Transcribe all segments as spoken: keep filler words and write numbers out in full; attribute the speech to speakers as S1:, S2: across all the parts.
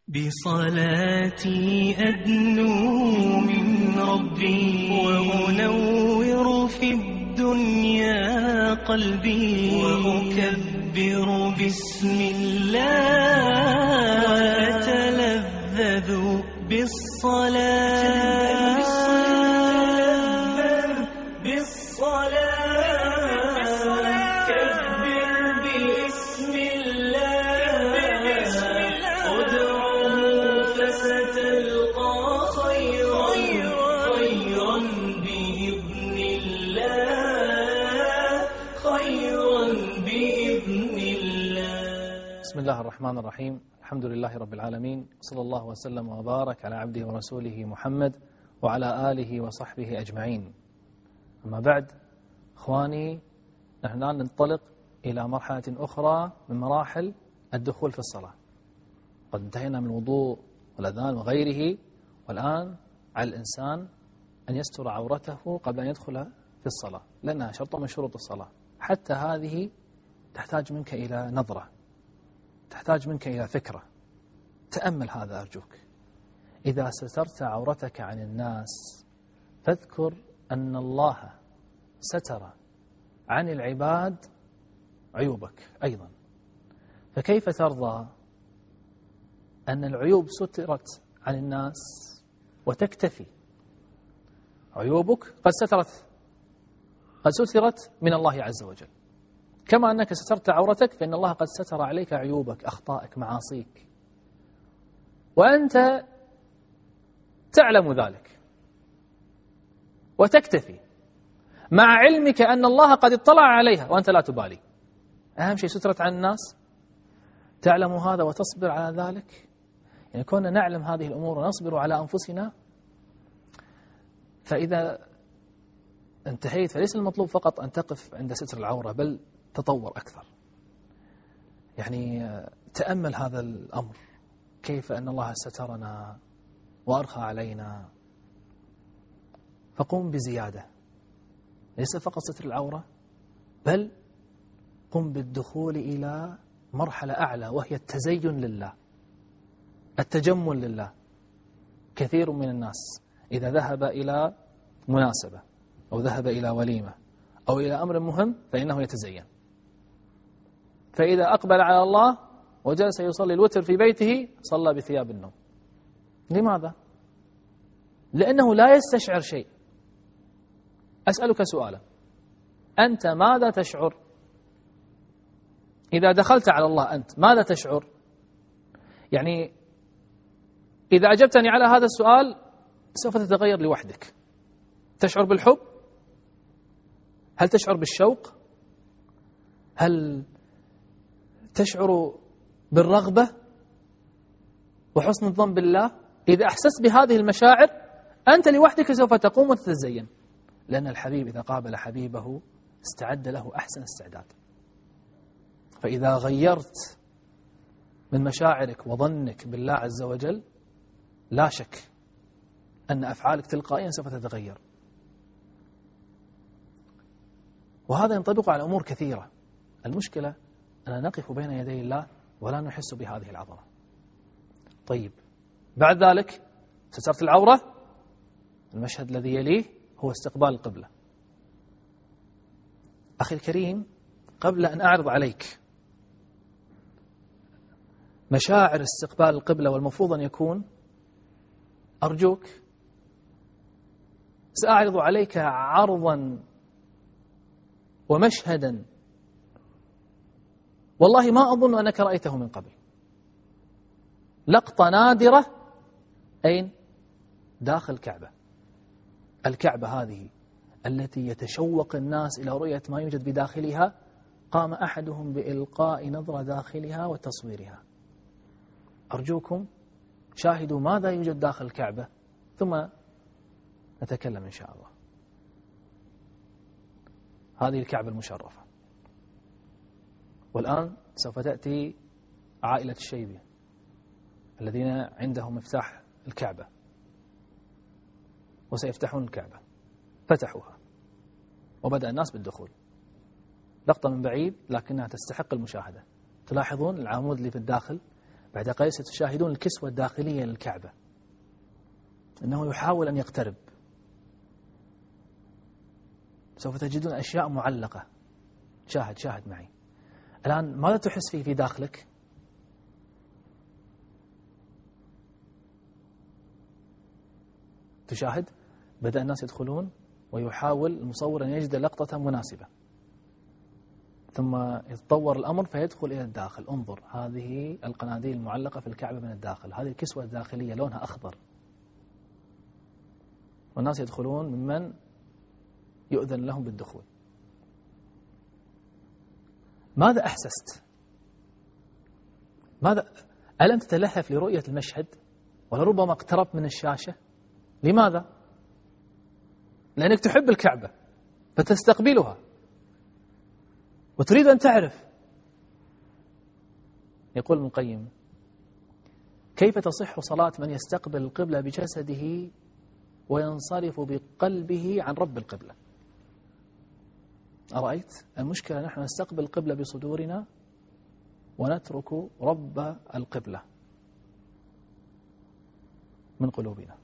S1: بصلاتي أدنو من ربي وأنور في الدنيا قلبي وأكبر بسم الله وأتلذذ بالصلاة
S2: بسم الله الرحمن الرحيم. الحمد لله رب العالمين، صلى الله وسلم وبارك على عبده ورسوله محمد وعلى آله وصحبه أجمعين. أما بعد، إخواني، نحن الآن ننطلق إلى مرحلة أخرى من مراحل الدخول في الصلاة. قد انتهينا من الوضوء والأذان وغيره، والآن على الإنسان أن يستر عورته قبل أن يدخل في الصلاة، لأنها شرط من شروط الصلاة. حتى هذه تحتاج منك إلى نظرة، تحتاج منك إلى فكرة. تأمل هذا أرجوك. إذا سترت عورتك عن الناس فاذكر أن الله ستر عن العباد عيوبك أيضا. فكيف ترضى أن العيوب سترت عن الناس وتكتفي؟ عيوبك قد سترت قد سترت من الله عز وجل، كما أنك سترت عورتك فإن الله قد ستر عليك عيوبك، أخطائك، معاصيك، وأنت تعلم ذلك وتكتفي مع علمك أن الله قد اطلع عليها وأنت لا تبالي. أهم شيء سترت عن الناس، تعلم هذا وتصبر على ذلك. يعني كنا نعلم هذه الأمور ونصبر على أنفسنا، فإذا انتهيت فليس المطلوب فقط أن تقف عند ستر العورة، بل تطور أكثر. يعني تأمل هذا الأمر، كيف أن الله سترنا وأرخى علينا، فقم بزيادة، ليس فقط ستر العورة، بل قم بالدخول إلى مرحلة أعلى، وهي التزين لله، التجمل لله. كثير من الناس إذا ذهب إلى مناسبة أو ذهب إلى وليمة أو إلى أمر مهم فإنه يتزين، فإذا أقبل على الله وجلس يصلي الوتر في بيته صلى بثياب النوم. لماذا؟ لأنه لا يستشعر شيء. أسألك سؤالا، أنت ماذا تشعر إذا دخلت على الله؟ أنت ماذا تشعر؟ يعني إذا أجبتني على هذا السؤال سوف تتغير لوحدك. تشعر بالحب؟ هل تشعر بالشوق؟ هل تشعر بالرغبة وحسن الظن بالله؟ إذا أحسست بهذه المشاعر أنت لوحدك سوف تقوم وتتزين، لأن الحبيب إذا قابل حبيبه استعد له أحسن استعداد. فإذا غيرت من مشاعرك وظنك بالله عز وجل لا شك أن أفعالك تلقائيا سوف تتغير. وهذا ينطبق على أمور كثيرة. المشكلة أننا نقف بين يدي الله ولا نحس بهذه العظمة. طيب، بعد ذلك سترت العورة، المشهد الذي يليه هو استقبال القبلة. أخي الكريم، قبل أن أعرض عليك مشاعر استقبال القبلة والمفروض أن يكون، أرجوك سأعرض عليك عرضا ومشهدا والله ما أظن أنك رأيته من قبل. لقطة نادرة. أين؟ داخل الكعبة. الكعبة هذه التي يتشوق الناس إلى رؤية ما يوجد بداخلها، قام أحدهم بإلقاء نظرة داخلها وتصويرها. أرجوكم شاهدوا ماذا يوجد داخل الكعبة ثم نتكلم إن شاء الله. هذه الكعبة المشرفة، والآن سوف تأتي عائلة الشيبي الذين عندهم مفتاح الكعبة وسيفتحون الكعبة. فتحوها وبدأ الناس بالدخول. لقطة من بعيد لكنها تستحق المشاهدة. تلاحظون العمود اللي في الداخل بعد قليل ستشاهدون الكسوة الداخلية للكعبة، أنه يحاول أن يقترب. سوف تجدون أشياء معلقة. شاهد شاهد معي الآن، ماذا تحس فيه في داخلك؟ تشاهد بدأ الناس يدخلون، ويحاول المصور أن يجد لقطة مناسبة، ثم يتطور الأمر فيدخل إلى الداخل. انظر، هذه القناديل المعلقة في الكعبة من الداخل، هذه الكسوة الداخلية لونها أخضر، والناس يدخلون ممن يؤذن لهم بالدخول. ماذا أحسست؟ ماذا؟ ألم تتلهف لرؤية المشهد؟ ولربما اقتربت من الشاشة. لماذا؟ لأنك تحب الكعبة فتستقبلها وتريد أن تعرف. يقول ابن القيم: كيف تصح صلاة من يستقبل القبلة بجسده وينصرف بقلبه عن رب القبلة؟ أرأيت؟ المشكلة نحن نستقبل القبلة بصدورنا ونترك رب القبلة من قلوبنا.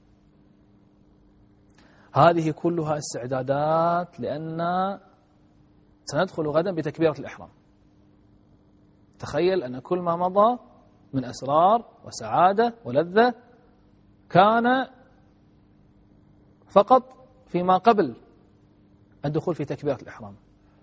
S2: هذه كلها استعدادات، لأن سندخل غدا بتكبيرة الإحرام. تخيل أن كل ما مضى من أسرار وسعادة ولذة كان فقط فيما قبل الدخول في تكبيرة الإحرام.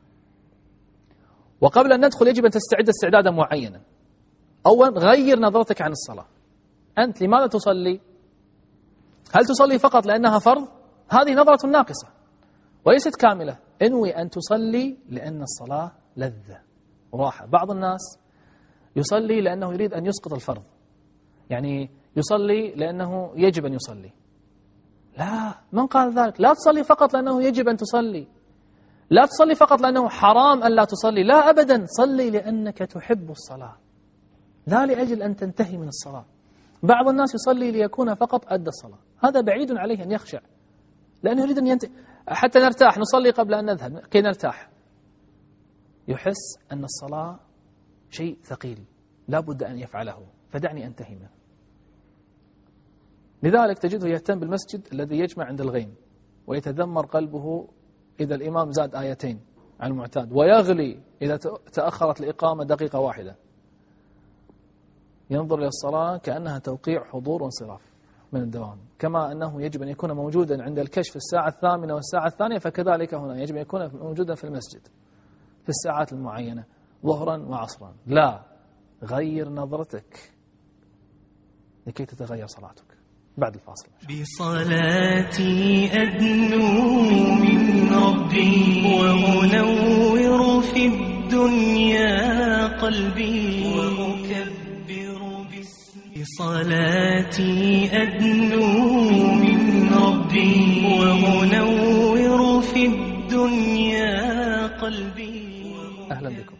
S2: وقبل أن ندخل يجب أن تستعد استعدادا معينا. أولا، غير نظرتك عن الصلاة. أنت لماذا تصلي؟ هل تصلي فقط لأنها فرض؟ هذه نظرة ناقصة وليست كاملة. انوي أن تصلي لأن الصلاة لذة وراحة. بعض الناس يصلي لأنه يريد أن يسقط الفرض، يعني يصلي لأنه يجب أن يصلي. لا، من قال ذلك؟ لا تصلي فقط لأنه يجب أن تصلي، لا تصلي فقط لأنه حرام أن لا تصلي، لا أبدا، صلي لأنك تحب الصلاة، لا لأجل أن تنتهي من الصلاة. بعض الناس يصلي ليكون فقط أدى الصلاة، هذا بعيد عليه أن يخشع، لأنه يريد أن ينتهي. حتى نرتاح، نصلي قبل أن نذهب كي نرتاح. يحس أن الصلاة شيء ثقيل لا بد أن يفعله، فدعني أنتهي منه. لذلك تجده يهتم بالمسجد الذي يجمع عند الغيم، ويتذمر قلبه إذا الإمام زاد آيتين عن المعتاد، ويغلي إذا تأخرت الإقامة دقيقة واحدة. ينظر إلى الصلاة كأنها توقيع حضور وانصراف من الدوام. كما أنه يجب أن يكون موجودا عند الكشف الساعة الثامنة والساعة الثانية، فكذلك هنا يجب أن يكون موجودا في المسجد في الساعات المعينة ظهرا وعصرا. لا، غير نظرتك لكي تتغير صلاتك. بعد الفاصل.
S1: بصلاتي أدنو من ربي وأنور في الدنيا قلبي وأكبر باسمي. بصلاتي أدنو من ربي وأنور في الدنيا قلبي.
S2: أهلا بكم.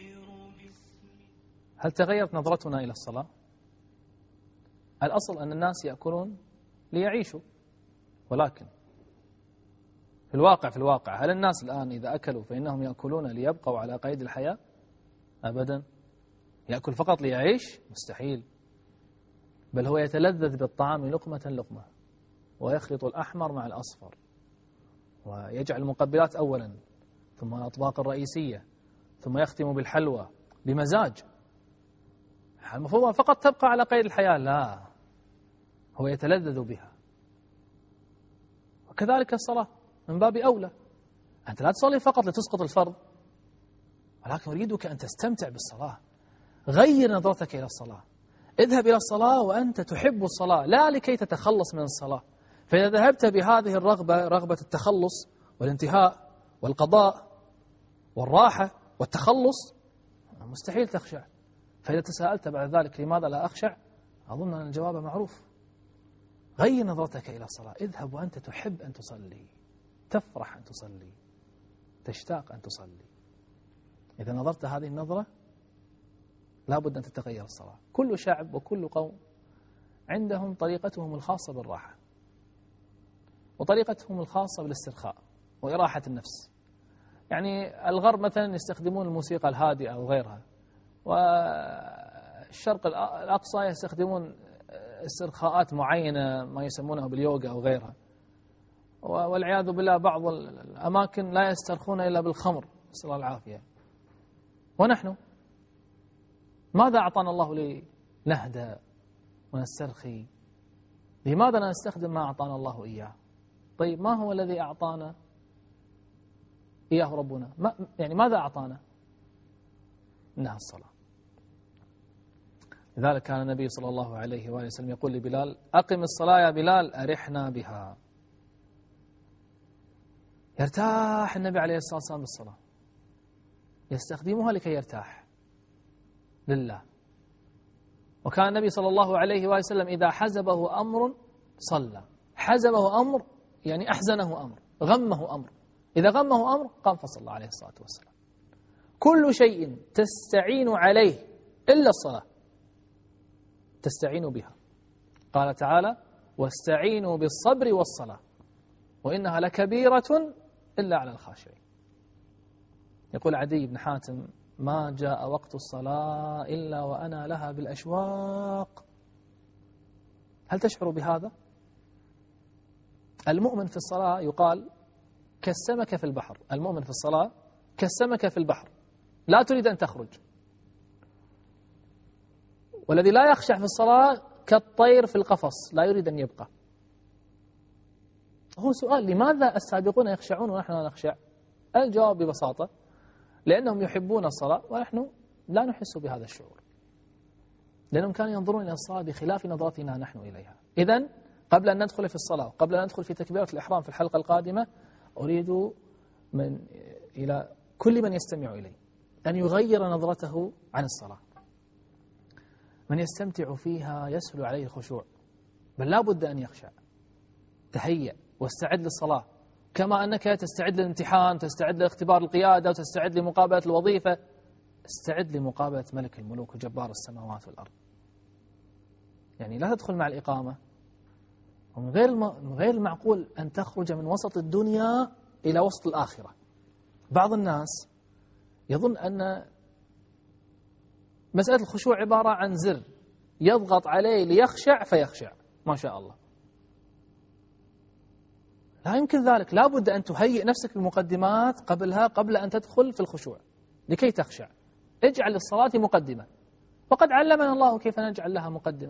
S2: هل تغيرت نظرتنا إلى الصلاة؟ الأصل أن الناس يأكلون ليعيشوا، ولكن في الواقع في الواقع هل الناس الآن إذا أكلوا فإنهم يأكلون ليبقوا على قيد الحياة؟ أبدا. يأكل فقط ليعيش؟ مستحيل. بل هو يتلذذ بالطعام لقمة لقمة، ويخلط الأحمر مع الأصفر، ويجعل المقبلات أولا، ثم الأطباق الرئيسية، ثم يختم بالحلوى بمزاج. المفروض فقط تبقى على قيد الحياة، لا، هو يتلذذ بها. وكذلك الصلاة من باب أولى. أنت لا تصلي فقط لتسقط الفرض، ولكن أريدك أن تستمتع بالصلاة. غير نظرتك إلى الصلاة، اذهب إلى الصلاة وأنت تحب الصلاة، لا لكي تتخلص من الصلاة. فإذا ذهبت بهذه الرغبة، رغبة التخلص والانتهاء والقضاء والراحة والتخلص، مستحيل تخشع. فإذا تساءلت بعد ذلك لماذا لا أخشع، أظن أن الجواب معروف. غير نظرتك إلى الصلاة، اذهب وأنت تحب أن تصلي، تفرح أن تصلي، تشتاق أن تصلي. إذا نظرت هذه النظرة لا بد أن تتغير الصلاة. كل شعب وكل قوم عندهم طريقتهم الخاصة بالراحة، وطريقتهم الخاصة بالاسترخاء وإراحة النفس. يعني الغرب مثلا يستخدمون الموسيقى الهادئة وغيرها، الشرق الأقصى يستخدمون استرخاءات معينة ما يسمونها باليوغا أو غيرها، والعياذ بالله بعض الأماكن لا يسترخون إلا بالخمر، نسأل الله العافية. ونحن ماذا أعطانا الله لنهدى ونسترخي؟ لماذا لا نستخدم ما أعطانا الله إياه؟ طيب ما هو الذي أعطانا إياه ربنا؟ ما يعني ماذا أعطانا؟ إنها الصلاة. لذلك كان النبي صلى الله عليه وآله وسلم يقول لبلال: أقم الصلاة يا بلال أرحنا بها. يرتاح النبي عليه الصلاة والسلام بالصلاة، يستخدمها لكي يرتاح لله. وكان النبي صلى الله عليه وآله وسلم إذا حزبه أمر صلى. حزبه أمر يعني أحزنه أمر، غمه أمر، إذا غمه أمر قام فصلى عليه الصلاة والسلام. كل شيء تستعين عليه إلا الصلاة تستعين بها. قال تعالى: واستعينوا بالصبر والصلاة وإنها لكبيرة إلا على الخاشعين. يقول عدي بن حاتم: ما جاء وقت الصلاة إلا وأنا لها بالأشواق. هل تشعر بهذا؟ المؤمن في الصلاة يقال كالسمكة في البحر. المؤمن في الصلاة كالسمكة في البحر، لا تريد أن تخرج. والذي لا يخشع في الصلاة كالطير في القفص، لا يريد أن يبقى. هو سؤال: لماذا السابقون يخشعون ونحن لا نخشع؟ الجواب ببساطة: لأنهم يحبون الصلاة ونحن لا نحس بهذا الشعور، لأنهم كانوا ينظرون إلى الصلاة بخلاف نظرتنا نحن إليها. إذن قبل أن ندخل في الصلاة وقبل أن ندخل في تكبيرة الإحرام في الحلقة القادمة، أريد من إلى كل من يستمع إلي أن يغير نظرته عن الصلاة. من يستمتع فيها يسهل عليه الخشوع، بل لا بد أن يخشع. تهيأ واستعد للصلاة كما أنك تستعد للامتحان، تستعد لاختبار القيادة، وتستعد لمقابلة الوظيفة. استعد لمقابلة ملك الملوك وجبار السماوات والأرض. يعني لا تدخل مع الإقامة. ومن غير الم... غير المعقول أن تخرج من وسط الدنيا إلى وسط الآخرة. بعض الناس يظن أن مسألة الخشوع عبارة عن زر يضغط عليه ليخشع فيخشع، ما شاء الله. لا يمكن ذلك. لا بد أن تهيئ نفسك بمقدمات قبلها، قبل أن تدخل في الخشوع لكي تخشع. اجعل للصلاة مقدمة، وقد علمنا الله كيف نجعل لها مقدمة.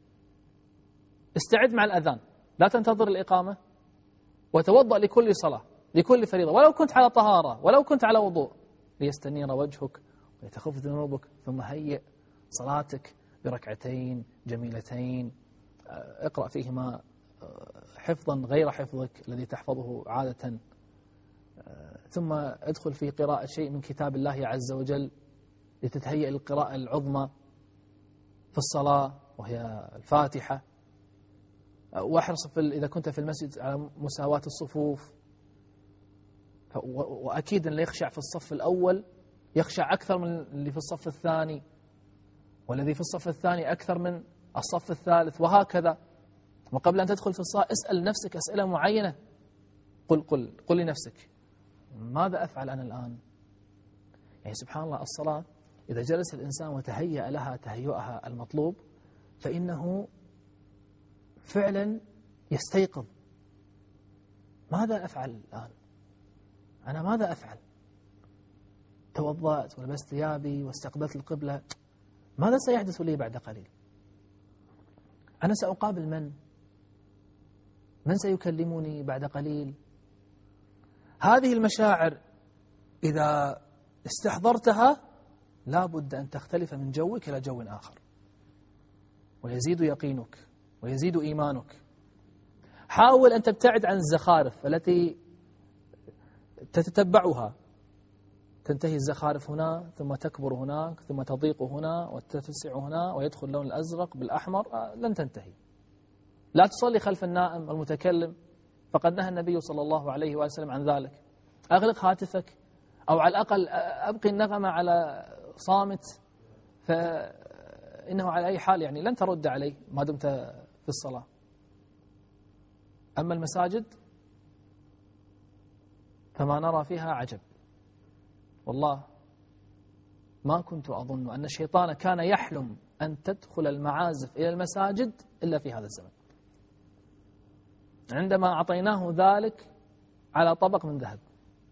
S2: استعد مع الأذان، لا تنتظر الإقامة، وتوضأ لكل صلاة، لكل فريضة، ولو كنت على طهارة، ولو كنت على وضوء، ليستنير وجهك ويتخف ذنوبك. ثم هيئ صلاتك بركعتين جميلتين اقرأ فيهما حفظا غير حفظك الذي تحفظه عادة، ثم ادخل في قراءة شيء من كتاب الله عز وجل لتتهيئ القراءة العظمى في الصلاة وهي الفاتحة. واحرص في إذا كنت في المسجد على مساواة الصفوف. وأكيد اللي يخشع في الصف الأول يخشع أكثر من اللي في الصف الثاني، والذي في الصف الثاني أكثر من الصف الثالث، وهكذا. وقبل أن تدخل في الصلاة اسأل نفسك أسئلة معينة. قل قل قل لنفسك: ماذا أفعل أنا الآن؟ يعني سبحان الله، الصلاة إذا جلس الإنسان وتهيأ لها تهيئها المطلوب فإنه فعلا يستيقظ. ماذا أفعل الآن؟ أنا ماذا أفعل؟ توضأت ولبست ثيابي واستقبلت القبلة، ماذا سيحدث لي بعد قليل؟ أنا سأقابل من؟ من سيكلمني بعد قليل؟ هذه المشاعر إذا استحضرتها لا بد أن تختلف من جوك إلى جو آخر، ويزيد يقينك ويزيد إيمانك. حاول أن تبتعد عن الزخارف التي تتتبعها، تنتهي الزخارف هنا ثم تكبر هناك ثم تضيق هنا وتتسع هنا ويدخل اللون الأزرق بالأحمر، لن تنتهي. لا تصلي خلف النائم المتكلم، فقد نهى النبي صلى الله عليه وسلم عن ذلك. أغلق هاتفك، أو على الأقل أبقي النغمة على صامت، فإنه على أي حال يعني لن ترد عليه ما دمت في الصلاة. أما المساجد فما نرى فيها عجب والله، ما كنت أظن أن الشيطان كان يحلم أن تدخل المعازف إلى المساجد إلا في هذا الزمن، عندما أعطيناه ذلك على طبق من ذهب.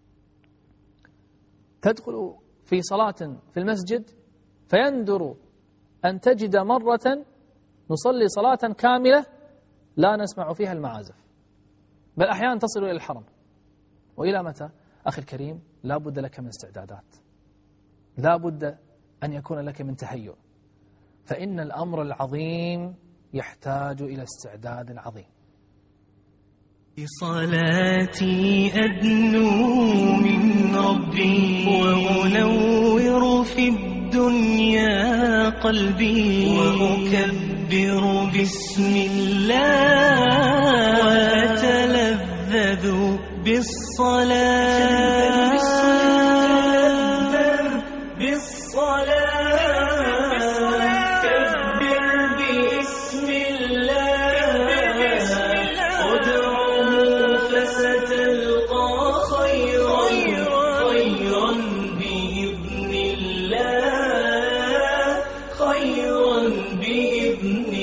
S2: تدخل في صلاة في المسجد فيندر أن تجد مرة نصلي صلاة كاملة لا نسمع فيها المعازف، بل أحيانا تصل إلى الحرم. وإلى متى؟ أخي الكريم، لا بد لك من استعدادات، لا بد أن يكون لك من تهيؤ، فإن الأمر العظيم يحتاج إلى استعداد عظيم.
S1: بصلاتي أدنو من ربي وأنور في الدنيا قلبي وأكبر بسم الله وأتلذذ بالصلاة بإذن